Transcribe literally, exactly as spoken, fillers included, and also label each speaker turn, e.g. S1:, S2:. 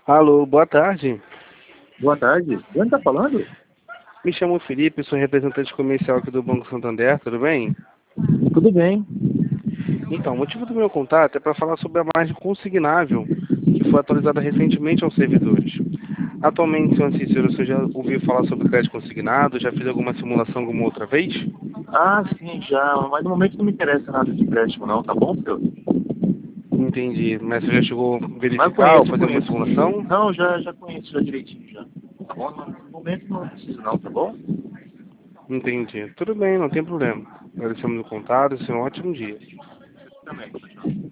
S1: Alô, boa tarde.
S2: Boa tarde. De onde tá falando?
S1: Me chamo Felipe, sou representante comercial aqui do Banco Santander, tudo bem?
S2: Tudo bem.
S1: Então, o motivo do meu contato é para falar sobre a margem consignável, que foi atualizada recentemente aos servidores. Atualmente, senhor Cícero, você já ouviu falar sobre crédito consignado? Já fez alguma simulação alguma outra vez?
S2: Ah, sim, já. Mas no momento não me interessa nada de empréstimo, não, tá bom, senhor?
S1: Entendi. Mas você já chegou a
S2: Mas eu
S1: verificar ou
S2: conheço, eu
S1: fazer uma
S2: conheço.
S1: simulação?
S2: Não, já, já conheço, já direitinho, já. Tá bom? No momento não preciso, não, tá bom?
S1: Entendi. Tudo bem, não tem problema. Agradecemos o contato, e um ótimo dia.
S2: Também. Tchau, tchau.